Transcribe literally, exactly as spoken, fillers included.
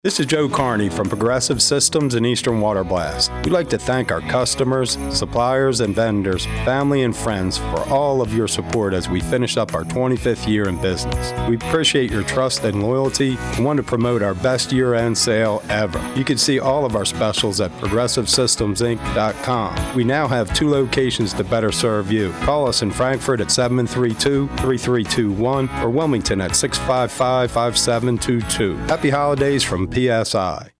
This is Joe Carney from Progressive Systems and Eastern Water Blast. We'd like to thank our customers, suppliers, and vendors, family, and friends for all of your support as we finish up our twenty-fifth year in business. We appreciate your trust and loyalty and want to promote our best year-end sale ever. You can see all of our specials at progressive systems inc dot com. We now have two locations to better serve you. Call us in Frankfort at seven three two, three three two one or Wilmington at six five five, five seven two two. Happy holidays from P S I.